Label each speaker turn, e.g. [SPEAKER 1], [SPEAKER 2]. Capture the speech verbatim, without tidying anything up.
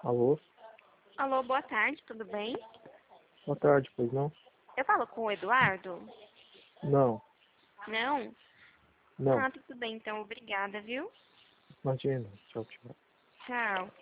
[SPEAKER 1] Alô?
[SPEAKER 2] Alô, boa tarde, tudo bem?
[SPEAKER 1] Boa tarde, pois não?
[SPEAKER 2] Eu falo com o Eduardo?
[SPEAKER 1] Não,
[SPEAKER 2] Não?
[SPEAKER 1] não.
[SPEAKER 2] Ah, tudo bem, então, obrigada, viu?
[SPEAKER 1] Imagina. Tchau, tchau.
[SPEAKER 2] Tchau.